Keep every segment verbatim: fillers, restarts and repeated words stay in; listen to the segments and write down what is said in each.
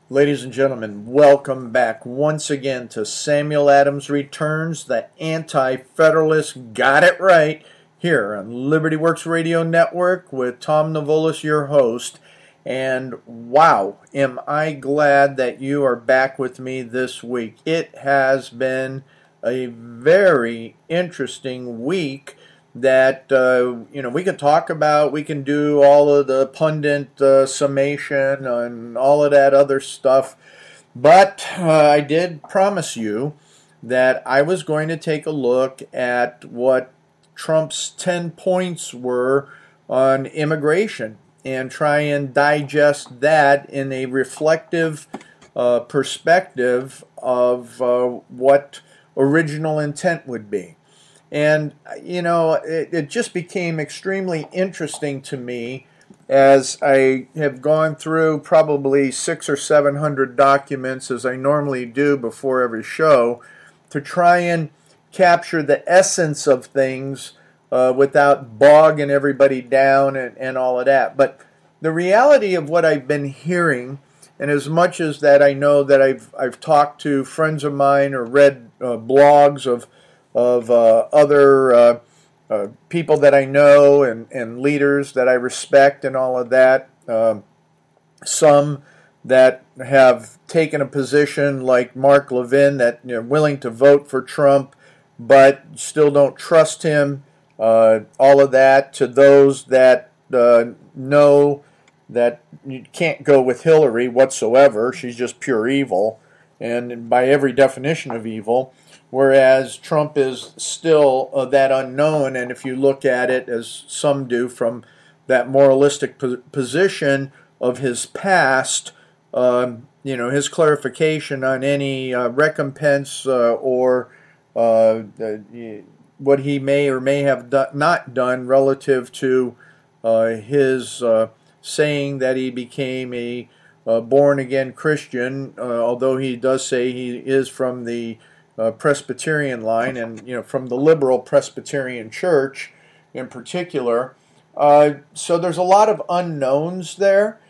Ladies and gentlemen, welcome back once again to Samuel Adams Returns, the Anti-Federalist Got It Right, here on Liberty Works Radio Network with Tom Navolis, your host. And wow, am I glad that you are back with me this week. It has been a very interesting week that uh, you know we could talk about. We can do all of the pundit uh, summation and all of that other stuff, but uh, I did promise you that I was going to take a look at what Trump's ten points were on immigration and try and digest that in a reflective uh, perspective of uh, what original intent would be. And, you know, it, it just became extremely interesting to me as I have gone through probably six or seven hundred documents, as I normally do before every show, to try and capture the essence of things uh, without bogging everybody down and, and all of that. But the reality of what I've been hearing, and as much as that I know that I've, I've talked to friends of mine or read uh, blogs of of uh, other uh, uh, people that I know and, and leaders that I respect and all of that. Um, some that have taken a position like Mark Levin that you know willing to vote for Trump but still don't trust him. Uh, all of that to those that uh, know that you can't go with Hillary whatsoever. She's just pure evil, and by every definition of evil. Whereas Trump is still uh, that unknown, and if you look at it, as some do, from that moralistic po- position of his past, um, you know, his clarification on any uh, recompense uh, or uh, what he may or may have do- not done relative to uh, his uh, saying that he became a uh, born-again Christian, uh, although he does say he is from the Uh, Presbyterian line, and you know from the liberal Presbyterian Church in particular. Uh, so there's a lot of unknowns there,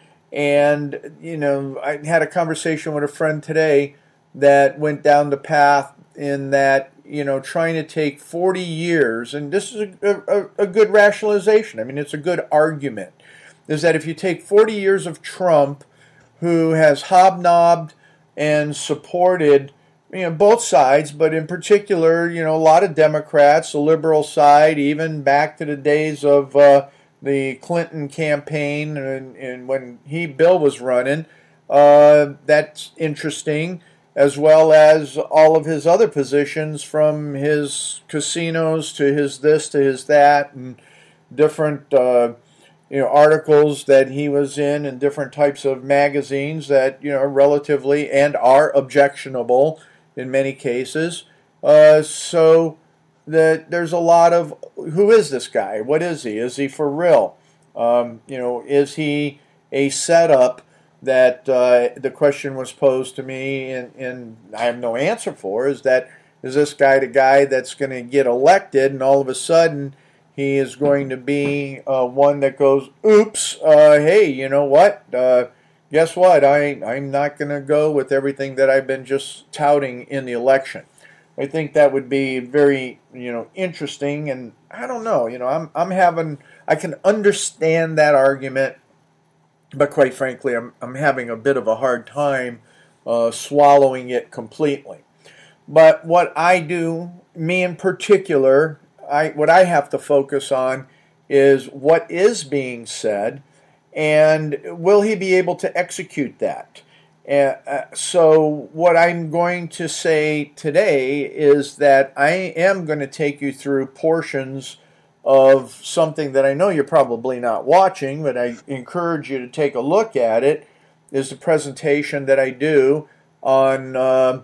and you know I had a conversation with a friend today that went down the path in that you know trying to take forty years, and this is a, a, a good rationalization. I mean, it's a good argument. Is that if you take forty years of Trump, who has hobnobbed and supported you know, both sides, but in particular, you know, a lot of Democrats, the liberal side, even back to the days of uh, the Clinton campaign and, and when he, Bill was running, uh, that's interesting, as well as all of his other positions from his casinos to his this to his that and different, uh, you know, articles that he was in and different types of magazines that, you know, are relatively and are objectionable in many cases. Uh, so that there's a lot of, who is this guy? What is he? Is he for real? Um, you know, is he a setup that uh, the question was posed to me and, and I have no answer for, is that, is this guy the guy that's going to get elected and all of a sudden he is going to be uh, one that goes, oops, uh, hey, you know what? Uh, Guess what? I, I'm not going to go with everything that I've been just touting in the election. I think that would be very, you know, interesting. And I don't know, you know, I'm I'm having, I can understand that argument, but quite frankly, I'm I'm having a bit of a hard time uh, swallowing it completely. But what I do, me in particular, I what I have to focus on is what is being said. And will he be able to execute that? Uh, so what I'm going to say today is that I am going to take you through portions of something that I know you're probably not watching, but I encourage you to take a look at it, is the presentation that I do on uh,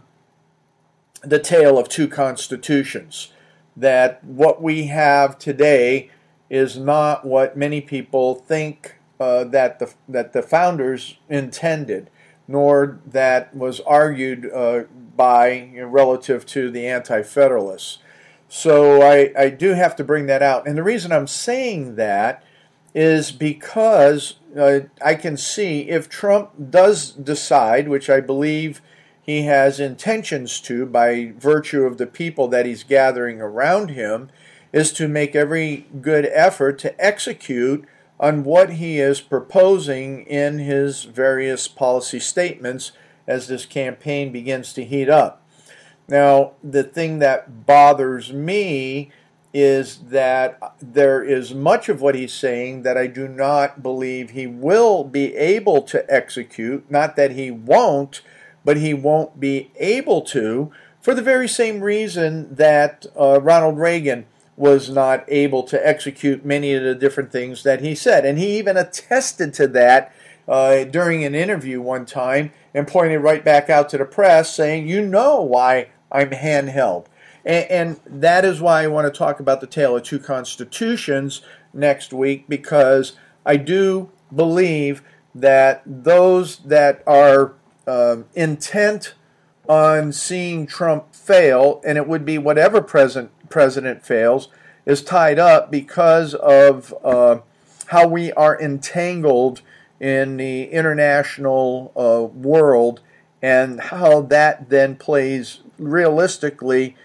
the tale of two constitutions. That what we have today is not what many people think Uh, that the that the founders intended, nor that was argued uh, by you know, relative to the Anti-Federalists. So I, I do have to bring that out. And the reason I'm saying that is because uh, I can see if Trump does decide, which I believe he has intentions to by virtue of the people that he's gathering around him, is to make every good effort to execute on what he is proposing in his various policy statements as this campaign begins to heat up. Now, the thing that bothers me is that there is much of what he's saying that I do not believe he will be able to execute. Not that he won't, but he won't be able to, for the very same reason that uh, Ronald Reagan was not able to execute many of the different things that he said. And he even attested to that uh, during an interview one time and pointed right back out to the press saying, you know why I'm handheld. And, and that is why I want to talk about the Tale of Two Constitutions next week, because I do believe that those that are uh, intent on seeing Trump fail, and it would be whatever president president fails, is tied up because of uh, how we are entangled in the international uh, world, and how that then plays realistically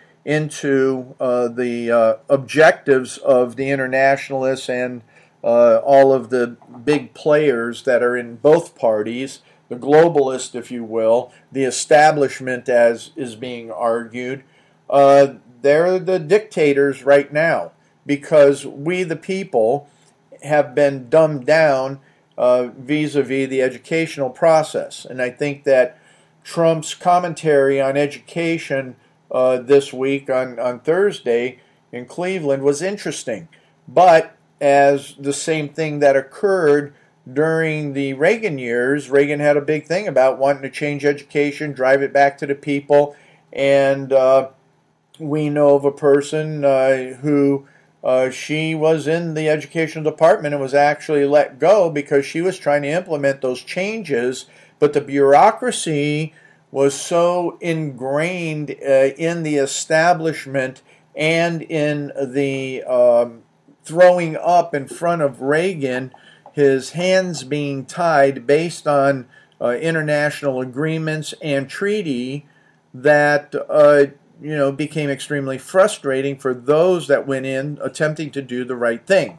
into uh, the uh, objectives of the internationalists and uh, all of the big players that are in both parties, the globalists, if you will, the establishment, as is being argued. Uh, they're the dictators right now because we, the people, have been dumbed down uh, vis-a-vis the educational process. And I think that Trump's commentary on education uh, this week on, on Thursday in Cleveland was interesting. But as the same thing that occurred during the Reagan years, Reagan had a big thing about wanting to change education, drive it back to the people, and uh, we know of a person uh, who uh, she was in the educational department and was actually let go because she was trying to implement those changes, but the bureaucracy was so ingrained uh, in the establishment and in the um, throwing up in front of Reagan, his hands being tied based on uh, international agreements and treaty, that uh, you know became extremely frustrating for those that went in attempting to do the right thing.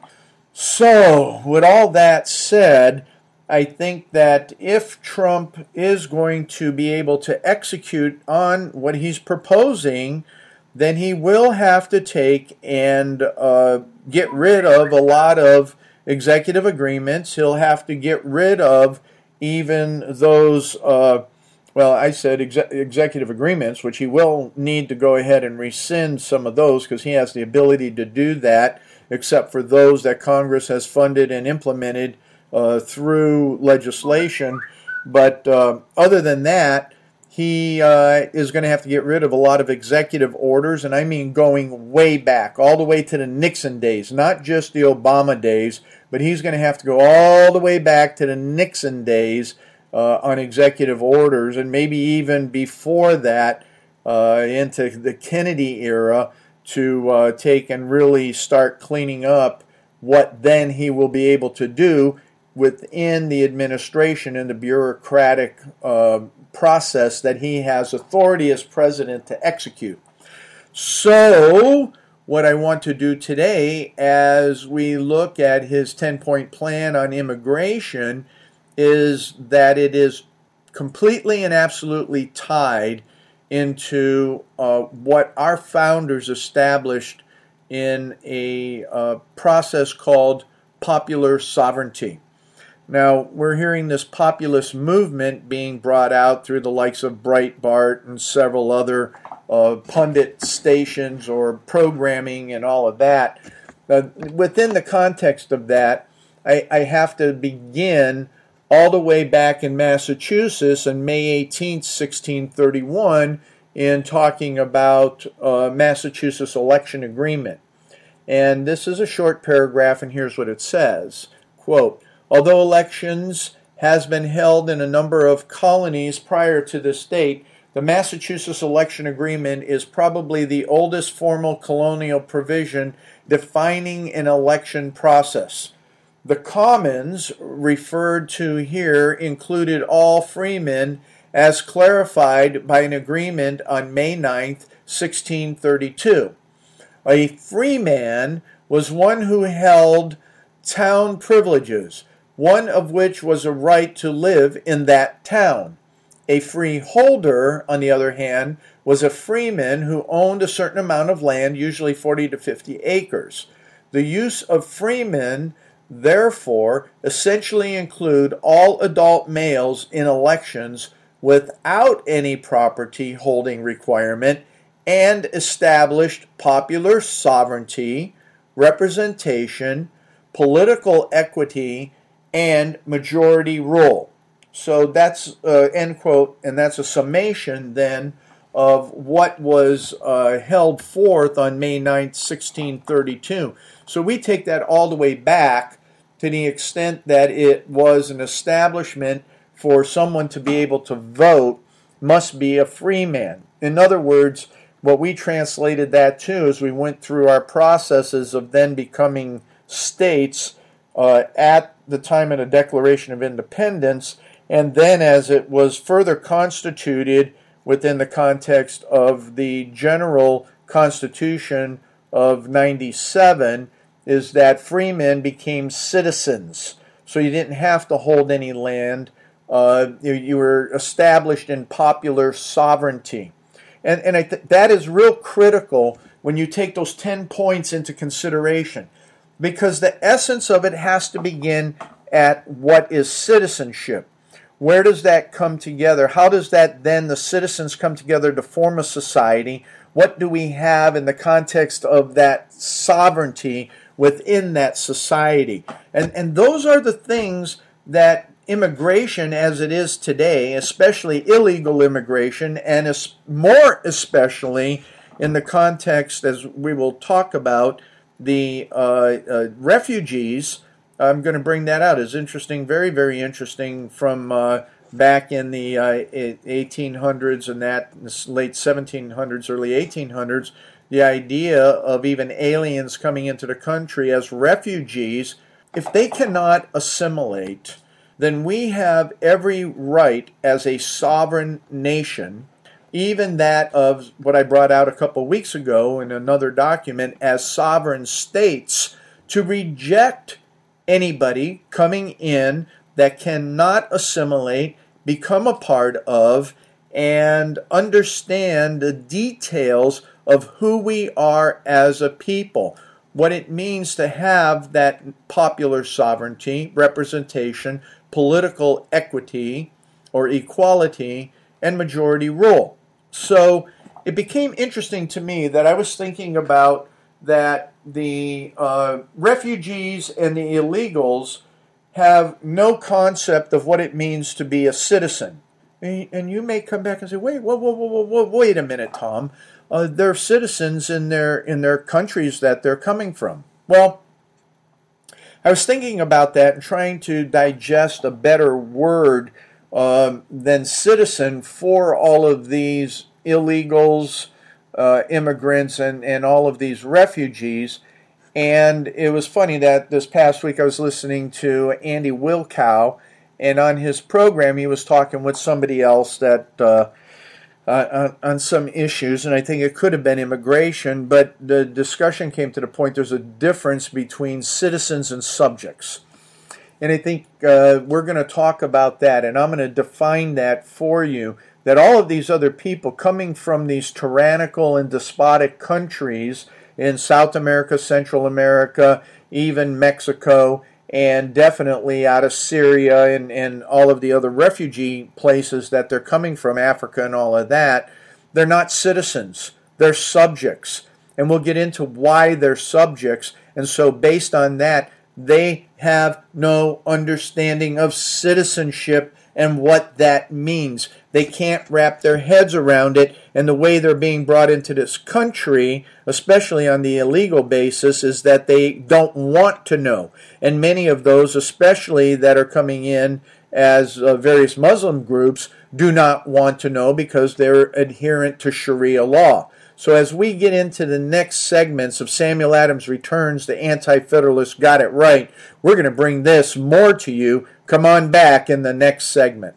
So, with all that said, I think that if Trump is going to be able to execute on what he's proposing, then he will have to take and uh, get rid of a lot of executive agreements. He'll have to get rid of even those, uh, well, I said exe- executive agreements, which he will need to go ahead and rescind some of those because he has the ability to do that, except for those that Congress has funded and implemented uh, through legislation. But uh, other than that, he uh, is going to have to get rid of a lot of executive orders, and I mean going way back, all the way to the Nixon days, not just the Obama days, but he's going to have to go all the way back to the Nixon days uh, on executive orders, and maybe even before that uh, into the Kennedy era to uh, take and really start cleaning up what then he will be able to do within the administration and the bureaucratic uh, process that he has authority as president to execute. So, what I want to do today as we look at his ten-point plan on immigration is that it is completely and absolutely tied into uh, what our founders established in a uh, process called popular sovereignty. Now, we're hearing this populist movement being brought out through the likes of Breitbart and several other uh, pundit stations or programming and all of that. Uh, within the context of that, I, I have to begin all the way back in Massachusetts on May eighteenth, sixteen thirty-one, in talking about uh, Massachusetts election agreement. And this is a short paragraph, and here's what it says. Quote, although elections has been held in a number of colonies prior to this date, the Massachusetts election agreement is probably the oldest formal colonial provision defining an election process. The commons referred to here included all freemen, as clarified by an agreement on May ninth, sixteen thirty-two. A freeman was one who held town privileges, one of which was a right to live in that town. A freeholder, on the other hand, was a freeman who owned a certain amount of land, usually forty to fifty acres. The use of freemen, therefore, essentially include all adult males in elections without any property holding requirement and established popular sovereignty, representation, political equity, and majority rule. So that's, uh, end quote, and that's a summation then of what was uh, held forth on May ninth, sixteen thirty-two. So we take that all the way back to the extent that it was an establishment for someone to be able to vote must be a free man. In other words, what we translated that to is we went through our processes of then becoming states uh, at the time of the Declaration of Independence, and then as it was further constituted within the context of the General Constitution of ninety-seven, is that freemen became citizens. So you didn't have to hold any land. Uh, you, you were established in popular sovereignty. And, and I th- that is real critical when you take those ten points into consideration, because the essence of it has to begin at what is citizenship. Where does that come together? How does that then, the citizens come together to form a society? What do we have in the context of that sovereignty within that society? And, and those are the things that immigration as it is today, especially illegal immigration, and es- more especially in the context, as we will talk about, the uh, uh, refugees. I'm going to bring that out. It's interesting, very, very interesting from uh, back in the uh, eighteen hundreds and that, late seventeen hundreds, early eighteen hundreds, the idea of even aliens coming into the country as refugees. If they cannot assimilate, then we have every right as a sovereign nation, even that of what I brought out a couple weeks ago in another document, as sovereign states, to reject anybody coming in that cannot assimilate, become a part of, and understand the details of who we are as a people, what it means to have that popular sovereignty, representation, political equity or equality, and majority rule. So it became interesting to me that I was thinking about that the uh, refugees and the illegals have no concept of what it means to be a citizen. And you may come back and say, wait, whoa, whoa, whoa, whoa, wait a minute, Tom. Uh, they're citizens in their in their countries that they're coming from. Well, I was thinking about that and trying to digest a better word um, than citizen for all of these illegals, uh, immigrants, and, and all of these refugees. And it was funny that this past week I was listening to Andy Wilkow, and on his program he was talking with somebody else that uh, uh, on, on some issues, and I think it could have been immigration, but the discussion came to the point there's a difference between citizens and subjects. And I think uh, we're going to talk about that, and I'm going to define that for you, that all of these other people coming from these tyrannical and despotic countries in South America, Central America, even Mexico, and definitely out of Syria and, and all of the other refugee places that they're coming from, Africa and all of that, they're not citizens. They're subjects. And we'll get into why they're subjects. And so based on that, they have no understanding of citizenship and what that means. They can't wrap their heads around it, and the way they're being brought into this country, especially on the illegal basis, is that they don't want to know. And many of those, especially that are coming in as uh, various Muslim groups, do not want to know because they're adherent to Sharia law. So as we get into the next segments of Samuel Adams Returns, the Anti-Federalists Got It Right, we're going to bring this more to you. Come on back in the next segment.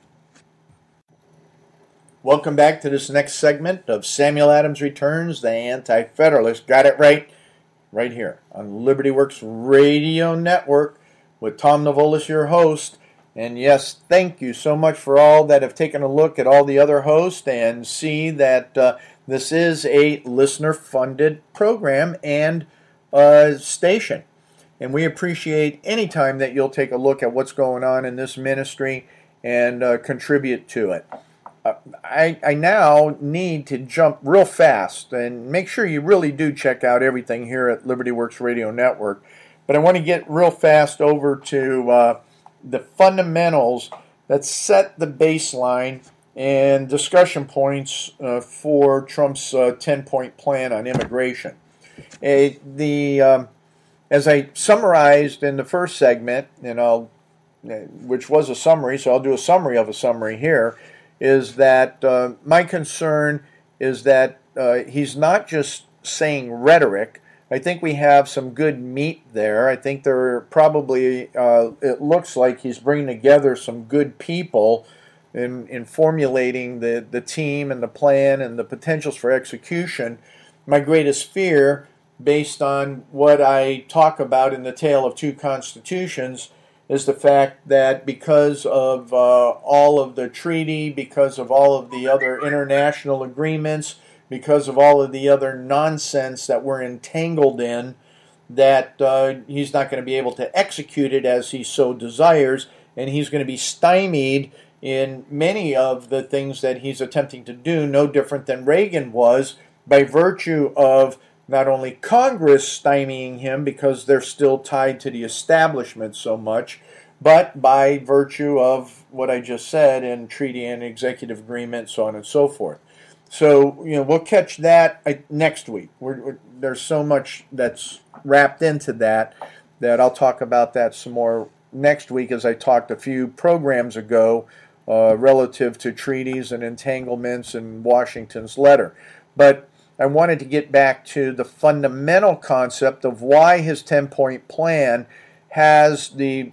Welcome back to this next segment of Samuel Adams Returns, the Anti-Federalists Got It Right, right here on Liberty Works Radio Network with Tom Navolis, your host. And yes, thank you so much for all that have taken a look at all the other hosts and see that uh, this is a listener-funded program and uh, station. And we appreciate any time that you'll take a look at what's going on in this ministry and uh, contribute to it. Uh, I, I now need to jump real fast and make sure you really do check out everything here at Liberty Works Radio Network. But I want to get real fast over to uh, the fundamentals that set the baseline and discussion points uh, for Trump's uh, ten-point plan on immigration. Uh, the um, as I summarized in the first segment, and I'll, which was a summary, so I'll do a summary of a summary here, is that uh, my concern is that uh, he's not just saying rhetoric. I think we have some good meat there. I think there are probably, uh, it looks like he's bringing together some good people in, in formulating the, the team and the plan and the potentials for execution. My greatest fear, based on what I talk about in the Tale of Two Constitutions, is the fact that because of uh, all of the treaty, because of all of the other international agreements, because of all of the other nonsense that we're entangled in, that uh, he's not going to be able to execute it as he so desires, and he's going to be stymied in many of the things that he's attempting to do, no different than Reagan was, by virtue of not only Congress stymieing him because they're still tied to the establishment so much, but by virtue of what I just said in treaty and executive agreement, so on and so forth. So, you know, we'll catch that next week. We're, we're, there's so much that's wrapped into that that I'll talk about that some more next week, as I talked a few programs ago uh, relative to treaties and entanglements in Washington's letter. But I wanted to get back to the fundamental concept of why his ten-point plan has the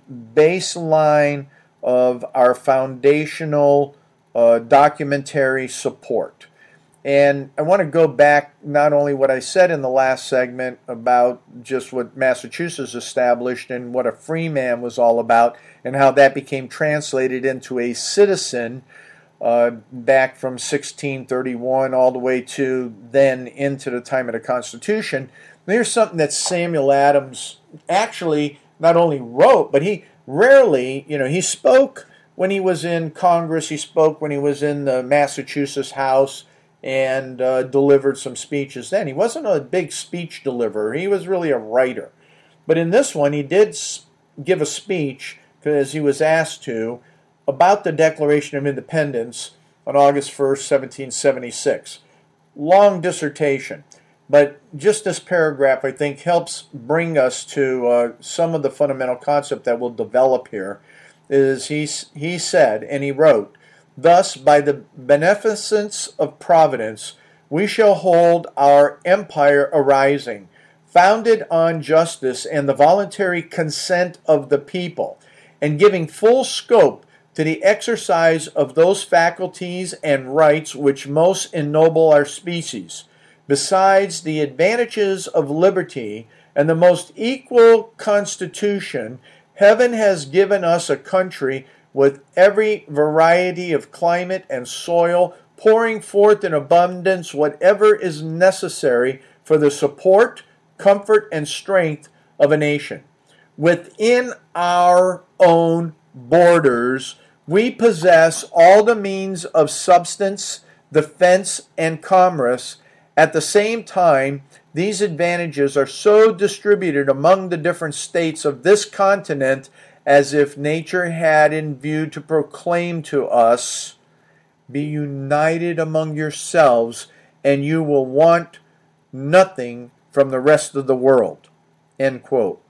baseline of our foundational uh, documentary support. And I want to go back not only what I said in the last segment about just what Massachusetts established and what a free man was all about and how that became translated into a citizen uh, back from sixteen thirty-one all the way to then into the time of the Constitution. Here's something that Samuel Adams actually not only wrote, but he rarely, you know, he spoke when he was in Congress, he spoke when he was in the Massachusetts House, and uh, delivered some speeches then. He wasn't a big speech deliverer. He was really a writer. But in this one, he did give a speech, because he was asked to, about the Declaration of Independence on August first, seventeen seventy-six. Long dissertation. But just this paragraph, I think, helps bring us to uh, some of the fundamental concept that will develop here. Is he, he said, and he wrote, "Thus, by the beneficence of Providence, we shall hold our empire arising, founded on justice and the voluntary consent of the people, and giving full scope to the exercise of those faculties and rights which most ennoble our species. Besides the advantages of liberty and the most equal constitution, heaven has given us a country with every variety of climate and soil, pouring forth in abundance whatever is necessary for the support, comfort, and strength of a nation. Within our own borders, we possess all the means of substance, defense, and commerce. At the same time, these advantages are so distributed among the different states of this continent as if nature had in view to proclaim to us, be united among yourselves, and you will want nothing from the rest of the world." End quote.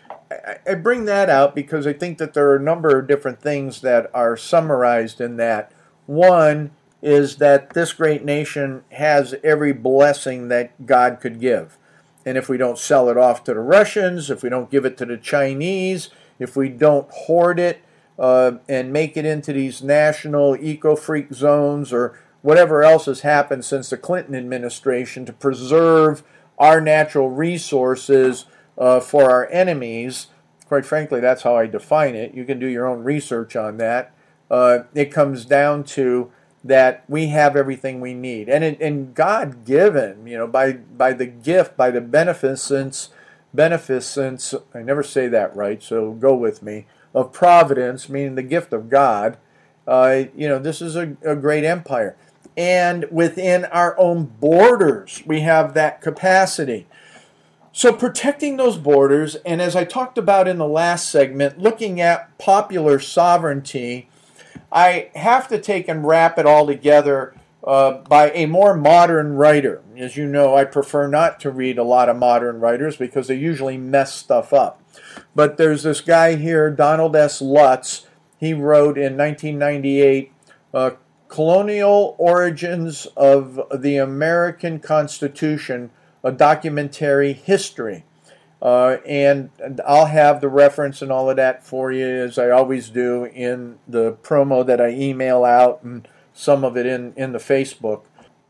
I bring that out because I think that there are a number of different things that are summarized in that. One is that this great nation has every blessing that God could give. And if we don't sell it off to the Russians, if we don't give it to the Chinese, if we don't hoard it uh, and make it into these national eco-freak zones or whatever else has happened since the Clinton administration to preserve our natural resources uh, for our enemies, quite frankly, that's how I define it. You can do your own research on that. Uh, it comes down to that we have everything we need, and it, and God given, you know, by by the gift, by the beneficence, beneficence. I never say that right, so go with me. Of providence, meaning the gift of God. Uh, you know, this is a, a great empire, and within our own borders, we have that capacity. So protecting those borders, and as I talked about in the last segment, looking at popular sovereignty, I have to take and wrap it all together uh, by a more modern writer. As you know, I prefer not to read a lot of modern writers because they usually mess stuff up. But there's this guy here, Donald S. Lutz. He wrote in nineteen ninety-eight, uh, Colonial Origins of the American Constitution, a Documentary History. Uh, and I'll have the reference and all of that for you, as I always do, in the promo that I email out and some of it in, in the Facebook.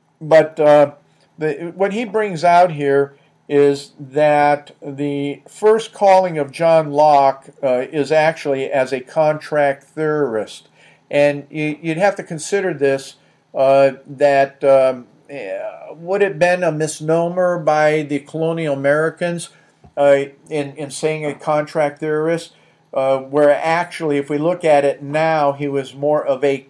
But uh, the, what he brings out here is that the first calling of John Locke uh, is actually as a contract theorist. And you, you'd have to consider this, uh, that um, would it have been a misnomer by the colonial Americans Uh, in, in saying a contract theorist, uh, where actually, if we look at it now, he was more of a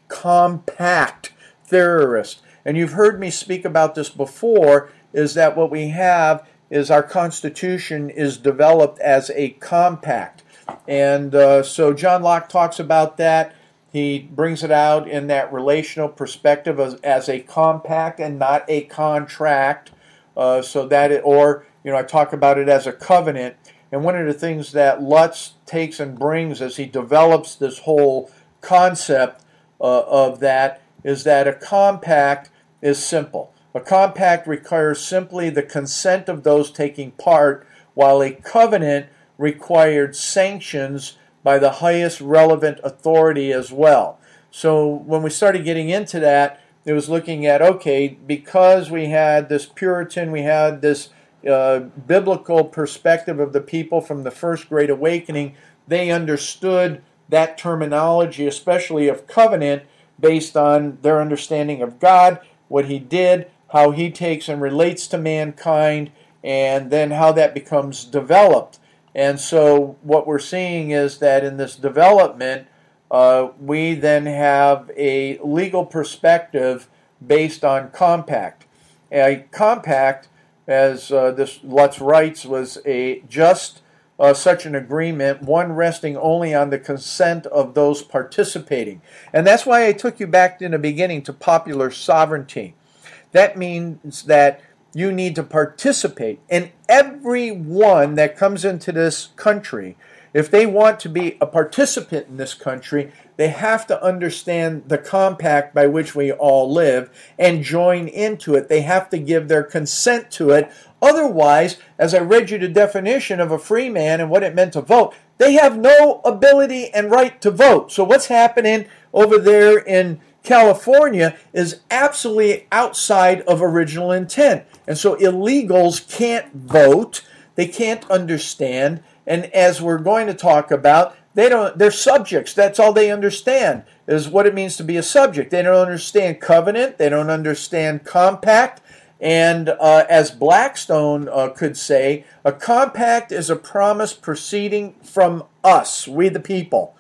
compact theorist. And you've heard me speak about this before, is that what we have is our Constitution is developed as a compact. And uh, so John Locke talks about that. He brings it out in that relational perspective as, as a compact and not a contract. Uh, so that it, or You know, I talk about it as a covenant, and one of the things that Lutz takes and brings as he develops this whole concept uh, of that is that a compact is simple. A compact requires simply the consent of those taking part, while a covenant required sanctions by the highest relevant authority as well. So when we started getting into that, it was looking at, okay, because we had this Puritan, we had this Uh, biblical perspective of the people from the First Great Awakening, they understood that terminology, especially of covenant, based on their understanding of God, what He did, how He takes and relates to mankind, and then how that becomes developed. And so what we're seeing is that in this development, uh, we then have a legal perspective based on compact. A compact, as uh, this Lutz writes, was a just uh, such an agreement, one resting only on the consent of those participating. And that's why I took you back in the beginning to popular sovereignty. That means that you need to participate. And everyone that comes into this country, if they want to be a participant in this country, they have to understand the compact by which we all live and join into it. They have to give their consent to it. Otherwise, as I read you the definition of a free man and what it meant to vote, they have no ability and right to vote. So what's happening over there in California is absolutely outside of original intent. And so illegals can't vote. They can't understand. And as we're going to talk about, they don't, they're subjects. That's all they understand, is what it means to be a subject. They don't understand covenant. They don't understand compact. And uh, as Blackstone uh, could say, a compact is a promise proceeding from us, we the people.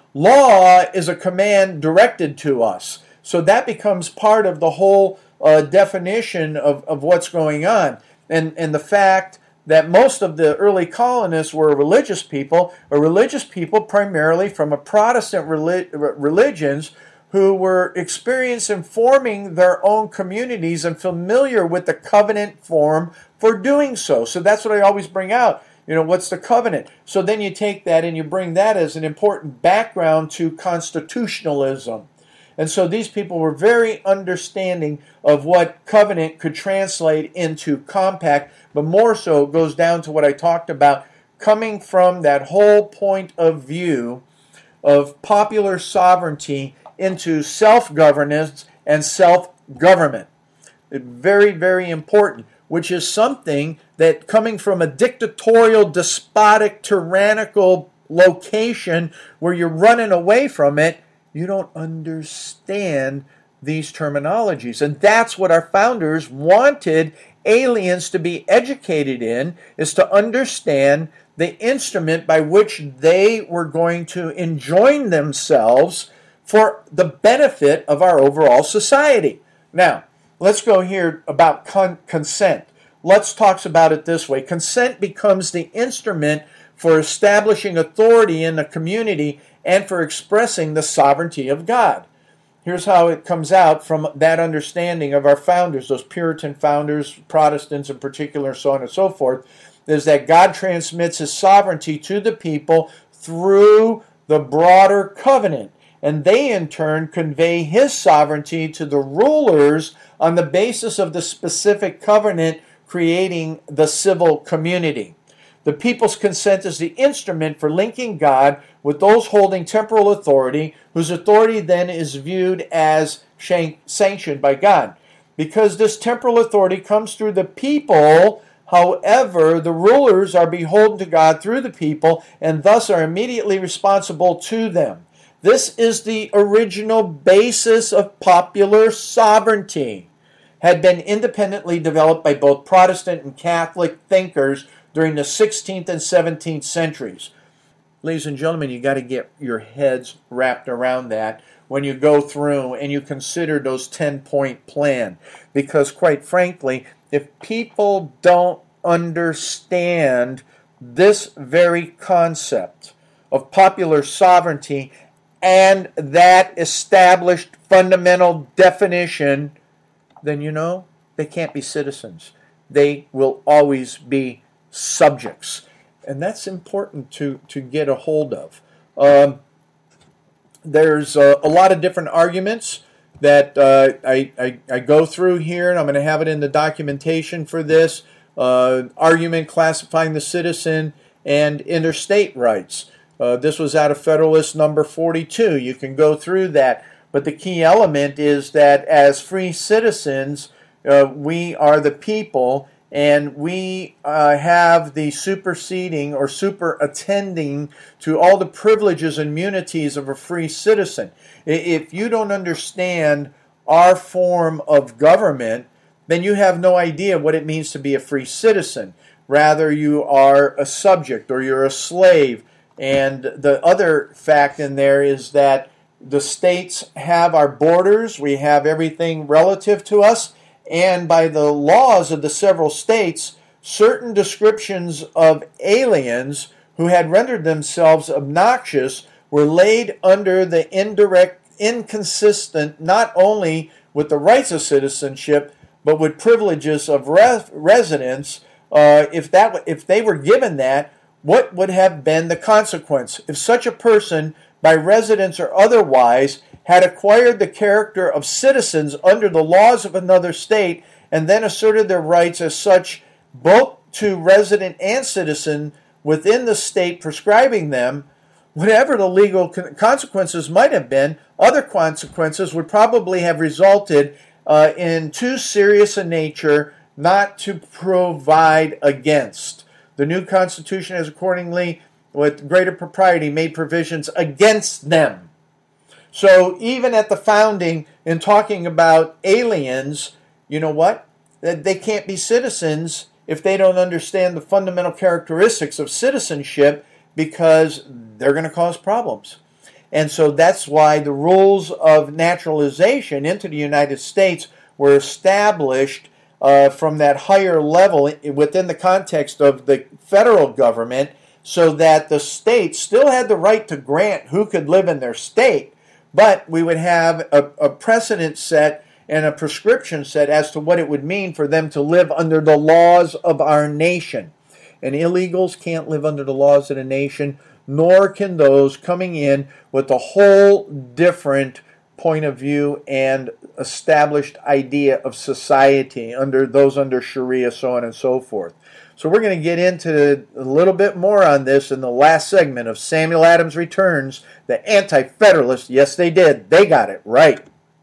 Law is a command directed to us. So that becomes part of the whole uh, definition of, of what's going on. And, and the fact that most of the early colonists were religious people, or religious people primarily from a Protestant relig- religions who were experienced in forming their own communities and familiar with the covenant form for doing so. So that's what I always bring out. You know, what's the covenant? So then you take that and you bring that as an important background to constitutionalism. And so these people were very understanding of what covenant could translate into compact, but more so it goes down to what I talked about, coming from that whole point of view of popular sovereignty into self-governance and self-government. Very, very important, which is something that coming from a dictatorial, despotic, tyrannical location where you're running away from it, you don't understand these terminologies. And that's what our founders wanted aliens to be educated in, is to understand the instrument by which they were going to enjoin themselves for the benefit of our overall society. Now, let's go here about con- consent. Let's talk about it this way. Consent becomes the instrument for establishing authority in a community and for expressing the sovereignty of God. Here's how it comes out from that understanding of our founders, those Puritan founders, Protestants in particular, so on and so forth, is that God transmits his sovereignty to the people through the broader covenant. And they in turn convey his sovereignty to the rulers on the basis of the specific covenant creating the civil community. The people's consent is the instrument for linking God with those holding temporal authority, whose authority then is viewed as sanctioned by God. Because this temporal authority comes through the people, however, the rulers are beholden to God through the people and thus are immediately responsible to them. This is the original basis of popular sovereignty, had been independently developed by both Protestant and Catholic thinkers during the sixteenth and seventeenth centuries. Ladies and gentlemen, you got to get your heads wrapped around that when you go through and you consider those ten-point plan. Because quite frankly, if people don't understand this very concept of popular sovereignty and that established fundamental definition, then you know, they can't be citizens. They will always be subjects. And that's important to, to get a hold of. Um, there's a, a lot of different arguments that uh, I, I, I go through here, and I'm going to have it in the documentation for this. Uh, argument classifying the citizen and interstate rights. Uh, this was out of Federalist number forty-two. You can go through that. But the key element is that as free citizens, uh, we are the people, and we uh, have the superseding or super attending to all the privileges and immunities of a free citizen. If you don't understand our form of government, then you have no idea what it means to be a free citizen. Rather, you are a subject or you're a slave. And the other fact in there is that the states have our borders, we have everything relative to us, and by the laws of the several states, certain descriptions of aliens who had rendered themselves obnoxious were laid under the indirect, inconsistent, not only with the rights of citizenship, but with privileges of res- residence. Uh, if that, if they were given that, what would have been the consequence? If such a person, by residence or otherwise, had acquired the character of citizens under the laws of another state and then asserted their rights as such both to resident and citizen within the state prescribing them, whatever the legal consequences might have been, other consequences would probably have resulted uh, in too serious a nature not to provide against. The new Constitution has accordingly, with greater propriety, made provisions against them. So even at the founding, in talking about aliens, you know what? They can't be citizens if they don't understand the fundamental characteristics of citizenship, because they're going to cause problems. And so that's why the rules of naturalization into the United States were established uh, from that higher level within the context of the federal government, so that the states still had the right to grant who could live in their state, but we would have a, a precedent set and a prescription set as to what it would mean for them to live under the laws of our nation. And illegals can't live under the laws of the nation, nor can those coming in with a whole different point of view and established idea of society under those under Sharia, so on and so forth. So we're going to get into a little bit more on this in the last segment of Samuel Adams Returns, the Anti-Federalists. Yes, they did. They got it right.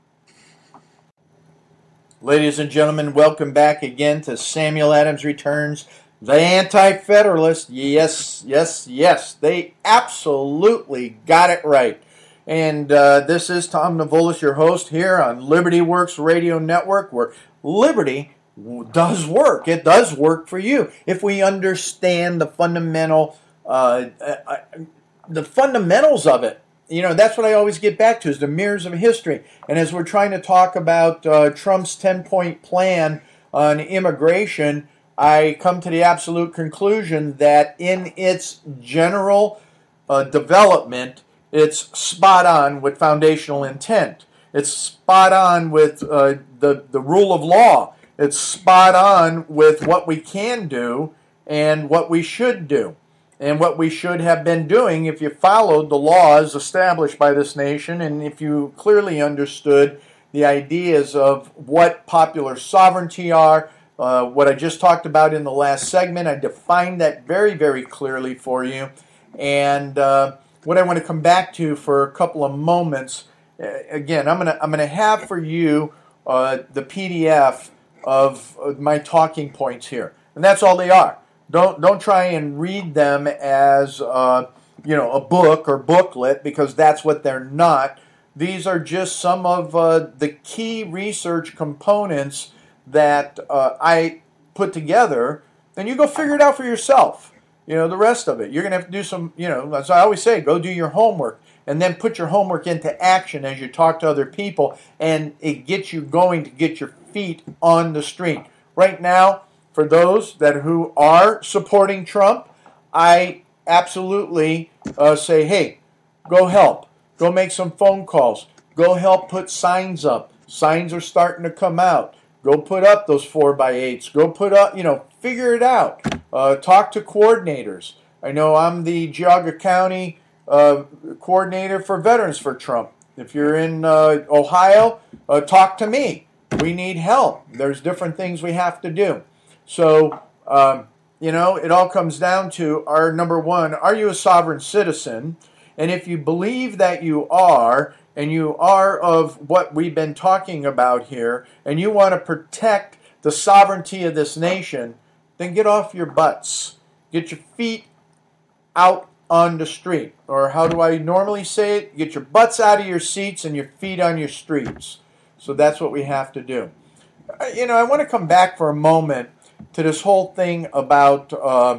Ladies and gentlemen, welcome back again to Samuel Adams Returns, the Anti-Federalists. Yes, yes, yes. They absolutely got it right. And uh, this is Tom Navolis, your host here on Liberty Works Radio Network, where liberty does work. It does work for you if we understand the fundamental, uh, uh, the fundamentals of it. You know, that's what I always get back to, is the mirrors of history. And as we're trying to talk about uh, Trump's ten-point plan on immigration, I come to the absolute conclusion that in its general uh, development, it's spot on with foundational intent. It's spot on with uh, the, the rule of law. It's spot on with what we can do and what we should do. And what we should have been doing if you followed the laws established by this nation and if you clearly understood the ideas of what popular sovereignty are, uh, what I just talked about in the last segment. I defined that very, very clearly for you. And uh, what I want to come back to for a couple of moments, uh, again, I'm going to I'm going to have for you uh, the P D F of, of my talking points here. And that's all they are. Don't don't try and read them as uh, you know, a book or booklet, because that's what they're not. These are just some of uh, the key research components that uh, I put together. Then you go figure it out for yourself. You know, the rest of it. You're going to have to do some, you know, as I always say, go do your homework and then put your homework into action as you talk to other people, and it gets you going to get your feet on the street. Right now, for those that who are supporting Trump, I absolutely uh, say, hey, go help. Go make some phone calls. Go help put signs up. Signs are starting to come out. Go put up those four by eights. Go put up, you know, figure it out. Uh, talk to coordinators. I know I'm the Geauga County uh, coordinator for Veterans for Trump. If you're in uh, Ohio, uh, talk to me. We need help. There's different things we have to do. So, um, you know, it all comes down to, our number one, are you a sovereign citizen? And if you believe that you are, and you are of what we've been talking about here, and you want to protect the sovereignty of this nation, then get off your butts. Get your feet out on the street. Or how do I normally say it? Get your butts out of your seats and your feet on your streets. So that's what we have to do. You know, I want to come back for a moment to this whole thing about uh,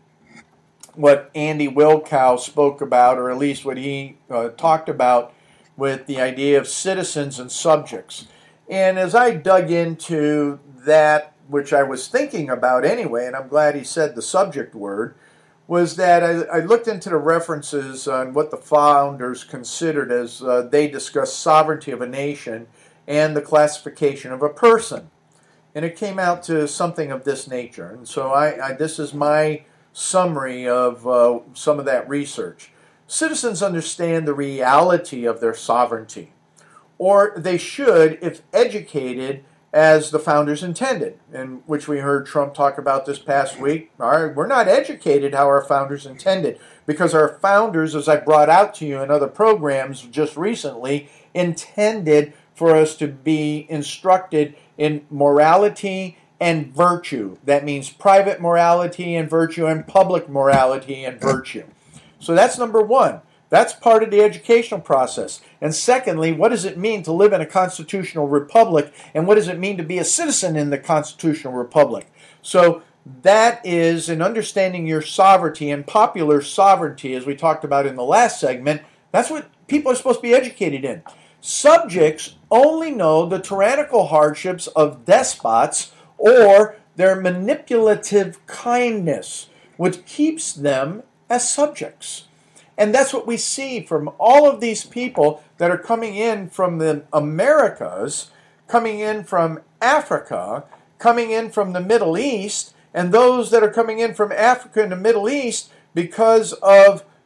what Andy Wilkow spoke about, or at least what he uh, talked about with the idea of citizens and subjects. And as I dug into that, which I was thinking about anyway, and I'm glad he said the subject word, was that I, I looked into the references on what the founders considered as uh, they discussed sovereignty of a nation and the classification of a person. And it came out to something of this nature. And so I, I this is my summary of uh, some of that research. Citizens understand the reality of their sovereignty, or they should if educated as the founders intended, and which we heard Trump talk about this past week. All right, we're not educated how our founders intended, because our founders, as I brought out to you in other programs just recently, intended for us to be instructed in morality and virtue. That means private morality and virtue and public morality and virtue. So that's number one. That's part of the educational process. And secondly, what does it mean to live in a constitutional republic, and what does it mean to be a citizen in the constitutional republic? So that is, in understanding your sovereignty and popular sovereignty, as we talked about in the last segment, that's what people are supposed to be educated in. Subjects only know the tyrannical hardships of despots or their manipulative kindness, which keeps them as subjects. And that's what we see from all of these people that are coming in from the Americas, coming in from Africa, coming in from the Middle East, and those that are coming in from Africa and the Middle East because of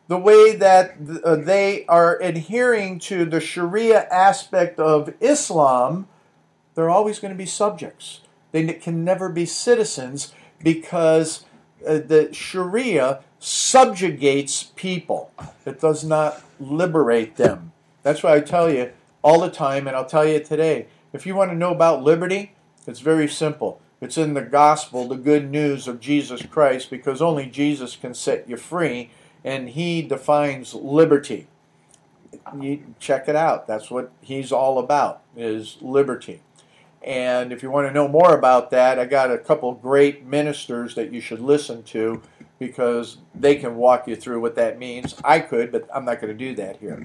the way that uh, they are adhering to the Sharia aspect of Islam, they're always going to be subjects. They can never be citizens because uh, the Sharia subjugates people. It does not liberate them. That's why I tell you all the time, and I'll tell you today, if you want to know about liberty, it's very simple. It's in the gospel, the good news of Jesus Christ, because only Jesus can set you free, and he defines liberty. You check it out. That's what he's all about, is liberty. And if you want to know more about that, I got a couple great ministers that you should listen to, because they can walk you through what that means. I could, but I'm not going to do that here.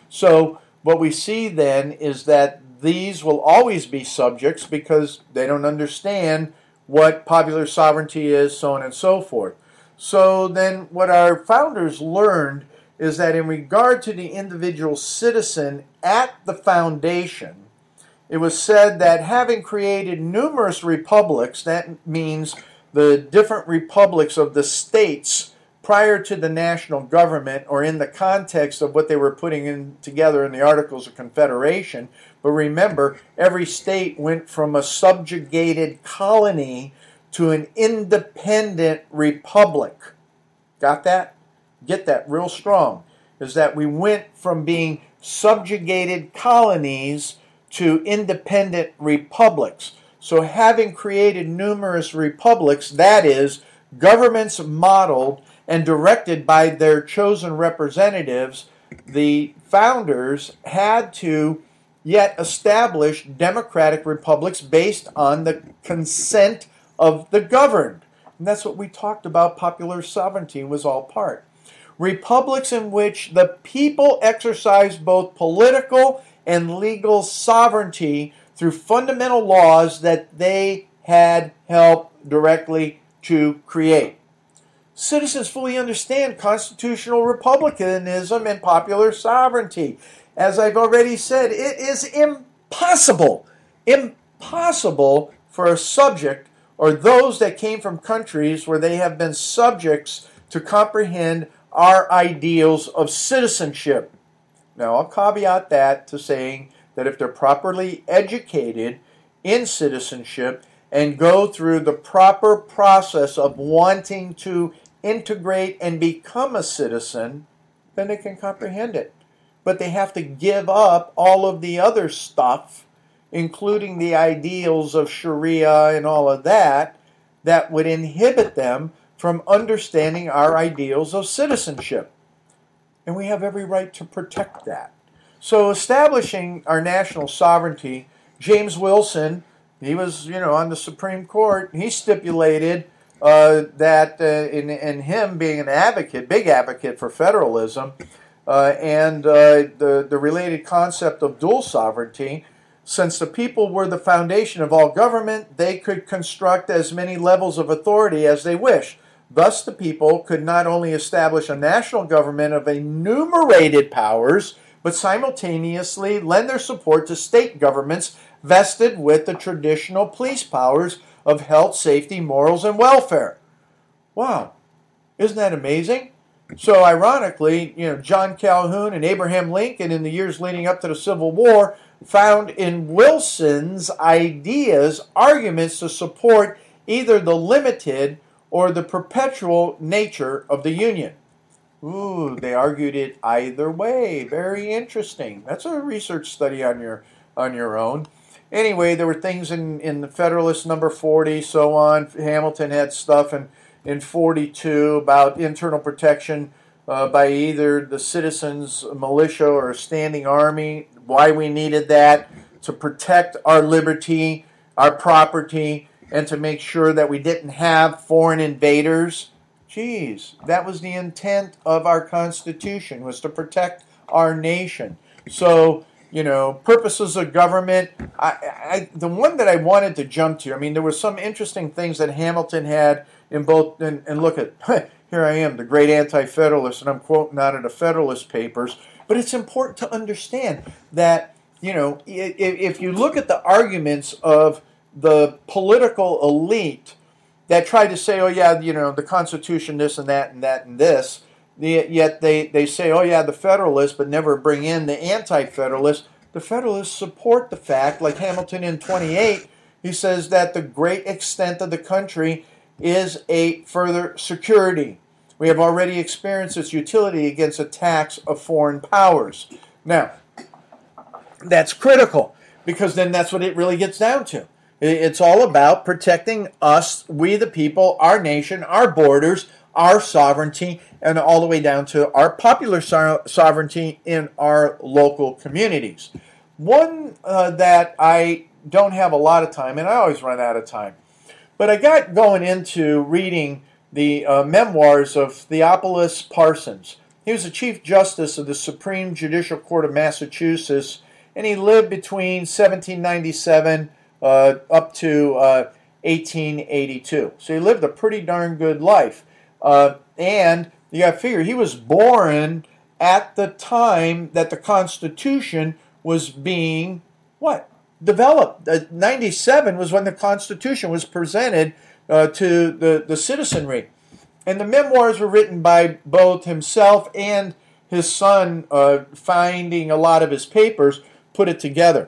So what we see then is that these will always be subjects because they don't understand what popular sovereignty is, so on and so forth. So then what our founders learned is that in regard to the individual citizen at the foundation, it was said that having created numerous republics, that means the different republics of the states prior to the national government, or in the context of what they were putting in together in the Articles of Confederation. But remember, every state went from a subjugated colony to an independent republic. Got that? Get that real strong. Is that we went from being subjugated colonies to independent republics. So having created numerous republics, that is, governments modeled and directed by their chosen representatives, the founders had to yet establish democratic republics based on the consent of the governed. And that's what we talked about. Popular sovereignty was all part. Republics in which the people exercise both political and legal sovereignty through fundamental laws that they had helped directly to create. Citizens fully understand constitutional republicanism and popular sovereignty. As I've already said, it is impossible, impossible for a subject or those that came from countries where they have been subjects to comprehend our ideals of citizenship. Now, I'll caveat that to saying that if they're properly educated in citizenship and go through the proper process of wanting to integrate and become a citizen, then they can comprehend it. But they have to give up all of the other stuff, including the ideals of Sharia and all of that, that would inhibit them from understanding our ideals of citizenship. And we have every right to protect that. So establishing our national sovereignty, James Wilson, he was, you know, on the Supreme Court, he stipulated uh, that uh, in, in him being an advocate, big advocate for federalism, uh, and uh, the, the related concept of dual sovereignty, since the people were the foundation of all government, they could construct as many levels of authority as they wished. Thus, the people could not only establish a national government of enumerated powers, but simultaneously lend their support to state governments vested with the traditional police powers of health, safety, morals, and welfare. Wow, isn't that amazing? So ironically, you know, John Calhoun and Abraham Lincoln in the years leading up to the Civil War found in Wilson's ideas arguments to support either the limited or the perpetual nature of the Union. Ooh, they argued it either way. Very interesting. That's a research study on your on your own. Anyway, there were things in, in the Federalist Number forty, so on. Hamilton had stuff in, in forty-two about internal protection uh, by either the citizens' militia or a standing army, why we needed that to protect our liberty, our property, and to make sure that we didn't have foreign invaders. Geez, that was the intent of our Constitution, was to protect our nation. So, you know, purposes of government, I, I, the one that I wanted to jump to, I mean, there were some interesting things that Hamilton had in both, and, and look at, here I am, the great anti-federalist, and I'm quoting out of the Federalist Papers, but it's important to understand that, you know, if, if you look at the arguments of the political elite that tried to say, oh yeah, you know, the Constitution, this and that and that and this, yet they, they say, oh yeah, the Federalists, but never bring in the Anti-Federalists. The Federalists support the fact, like Hamilton in twenty-eight, he says that the great extent of the country is a further security. We have already experienced its utility against attacks of foreign powers. Now, that's critical, because then that's what it really gets down to. It's all about protecting us, we the people, our nation, our borders, our sovereignty, and all the way down to our popular so- sovereignty in our local communities. One uh, that I don't have a lot of time, and I always run out of time, but I got going into reading the uh, memoirs of Theophilus Parsons. He was the Chief Justice of the Supreme Judicial Court of Massachusetts, and he lived between seventeen ninety-seven uh, up to uh, eighteen eighty-two. So he lived a pretty darn good life. Uh, and you got to figure, he was born at the time that the Constitution was being, what? Developed. Uh, ninety-seven was when the Constitution was presented uh, to the, the citizenry. And the memoirs were written by both himself and his son, uh, finding a lot of his papers, put it together.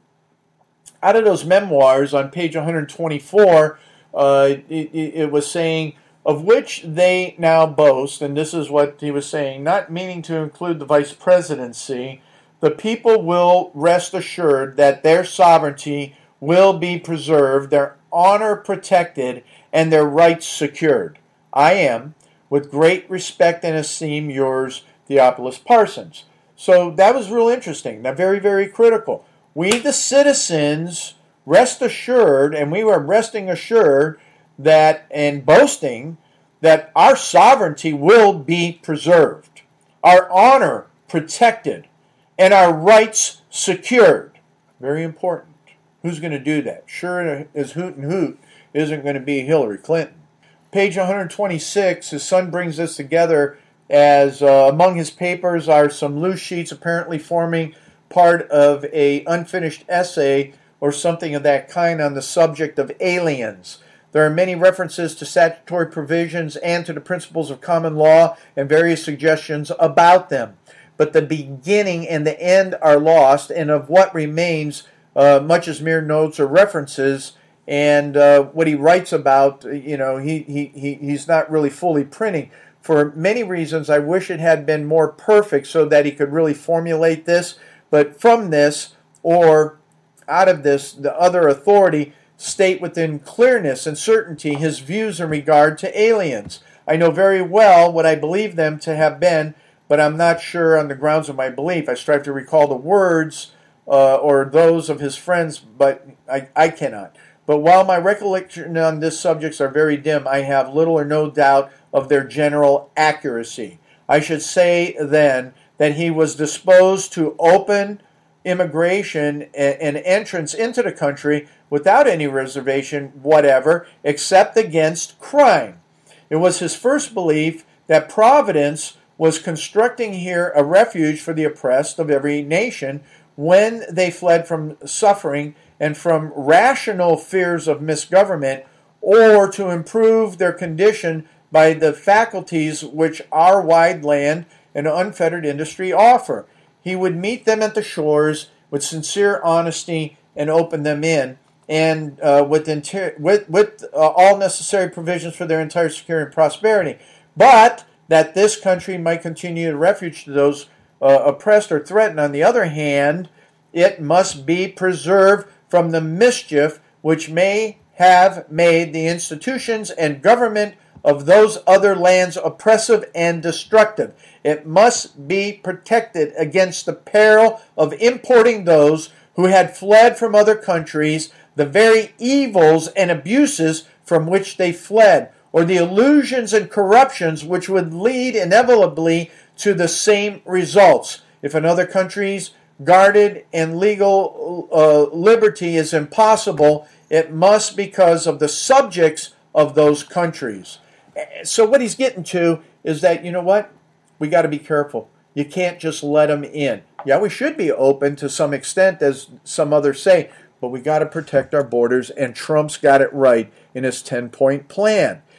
Out of those memoirs, on page one twenty-four, uh, it, it was saying, of which they now boast, and this is what he was saying, not meaning to include the vice presidency, the people will rest assured that their sovereignty will be preserved, their honor protected, and their rights secured. I am, with great respect and esteem, yours, Theophilus Parsons. So that was real interesting. Now, very, very critical. We, the citizens, rest assured, and we were resting assured that, and boasting, that our sovereignty will be preserved, our honor protected, and our rights secured. Very important. Who's going to do that? Sure as hoot and hoot isn't going to be Hillary Clinton. Page one twenty-six, his son brings this together as uh, among his papers are some loose sheets apparently forming part of a unfinished essay or something of that kind on the subject of aliens. There are many references to statutory provisions and to the principles of common law and various suggestions about them. But the beginning and the end are lost, and of what remains, uh, much as mere notes or references, and uh, what he writes about, you know, he, he, he he's not really fully printing. For many reasons, I wish it had been more perfect so that he could really formulate this. But from this, or out of this, the other authority state within clearness and certainty his views in regard to aliens. I know very well what I believe them to have been, but I'm not sure on the grounds of my belief. I strive to recall the words uh, or those of his friends, but I, I cannot. But while my recollections on this subjects are very dim, I have little or no doubt of their general accuracy. I should say, then, that he was disposed to open immigration and entrance into the country without any reservation whatever, except against crime. It was his first belief that Providence was constructing here a refuge for the oppressed of every nation when they fled from suffering and from rational fears of misgovernment, or to improve their condition by the faculties which our wide land and unfettered industry offer. He would meet them at the shores with sincere honesty and open them in, and uh, with, inter- with, with uh, all necessary provisions for their entire security and prosperity. But that this country might continue a refuge to those uh, oppressed or threatened. On the other hand, it must be preserved from the mischief which may have made the institutions and government of those other lands oppressive and destructive. It must be protected against the peril of importing those who had fled from other countries, the very evils and abuses from which they fled, or the illusions and corruptions which would lead inevitably to the same results. If in other countries guarded and legal uh, liberty is impossible, it must because of the subjects of those countries. So what he's getting to is that, you know what? We got to be careful. You can't just let them in. Yeah, we should be open to some extent, as some others say, but we got to protect our borders, and Trump's got it right in his ten-point plan.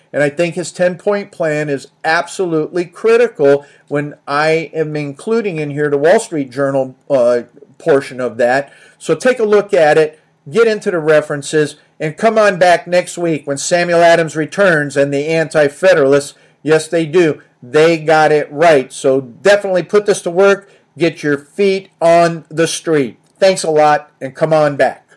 And I think his ten-point plan is absolutely critical when I am including in here the Wall Street Journal uh, portion of that. So take a look at it, get into the references, and come on back next week when Samuel Adams returns and the Anti-Federalists, yes, they do, they got it right. So definitely put this to work. Get your feet on the street. Thanks a lot, and come on back.